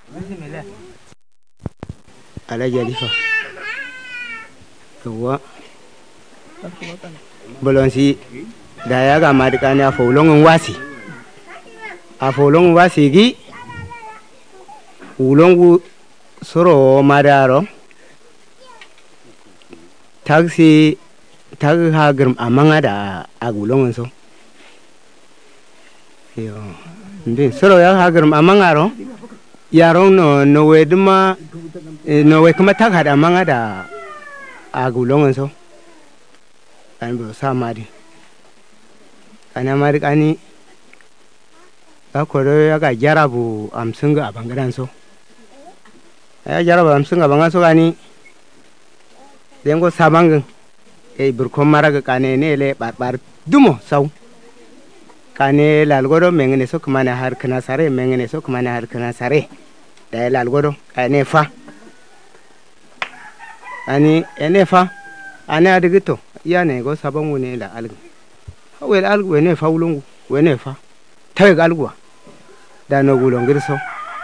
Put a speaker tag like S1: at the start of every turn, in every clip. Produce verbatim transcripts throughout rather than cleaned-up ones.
S1: Alhaji Alifa. Yawwa. Bolonsi da ya ga madika ne a faulon wasi. A faulon wasi gi ulongu soro madaro. Taxi tag hagrum amanga da agulongun so. Yo. Ndi soro ya hagrum amanga ro. Yarong no no wedma no we kuma tag hada amanga da agulongun so. Kan bro samadi. Kana mari kani ka koro ya ga jarabu amsunga abangadan so. Ya jarabu amsunga abangan so kani dengo sabang e burko maraga kane ne le barbar dumo saw kane lalgodo mengene so kuma na har kana sare mengene so kuma na har kana sare da lalgodo kane fa ani ene fa ane adigito ya ne go sabang woni la algu wel algu wene fa wulungu wene fa tawe galgwa da no gulongir so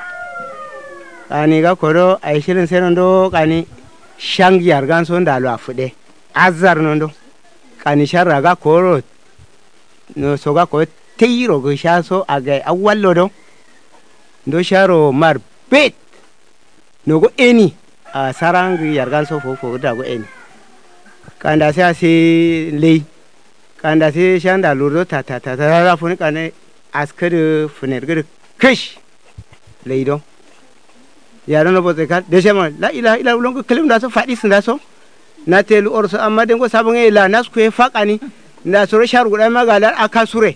S1: ani ga koro ay shirin senondo kani shangi yargan so ndalo afude azar nondo kani sharra ga koro no soga ko teyiro go shaso aga awallo do ndo sharo mar bet no go eni a sarangi yargan so fofo da go eni kanda sai sai lei kanda sai shanda lurdo ta ta ta ta funi kane askare funergir kish leido yaran no bote kan desema la ilaha illa ulongo kelim da so fadi sun da so na telu orso amma dengo sabunge la nas ku fakani na soro sharu da magala akasure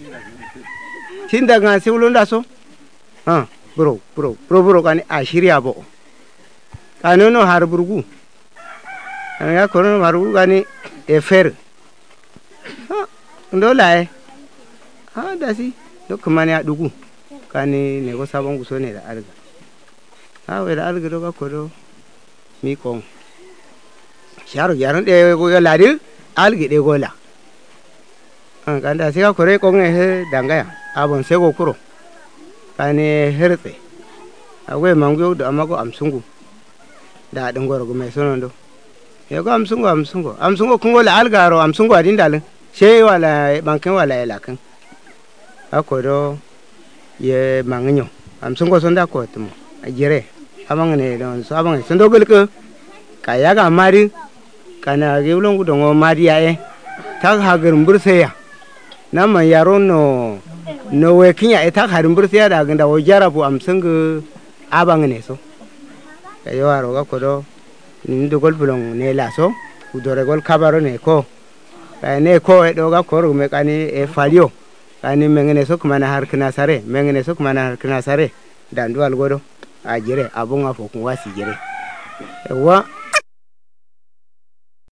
S1: tinda ga se ulon da so ha bro bro bro bro kan a shirya bo kanono har burgu an ya kono maru gani e fer ha ndo lae ha dasi do kuma ne adugu kani ne go sabon guso ne da arga ha we da algiro ga kodo mi ko sharu yaran de go ya ladi algi de gola an kanda sai ga kore ko ne he dangaya abon sai go kuro kane hertse awe mangu da amago amsungu da din goro go mai sonondo ya go amsungu amsungu amsungu kun gola algaro amsungu adin dalin sai wala bankin wala ya lakan akodo ye manginyo amsungu sonda ko tumo ajire amang ne don so abang sondo golko kaya ga mari kana ge ulongu dongo mari yae tag hagar mburseya nama yaron no no we kinya e tag hagar mburseya da ganda wo jarabu amsungu abang ne so kayo aro ga kodo ndo gol bulong ne la so udore gol kabaro ne ko ne ko e do ga koro me kani e falio kani mengene so kuma na har kana sare mengene so kuma na har kana sare dan dual godo a jire abun afo kun wasi jire wa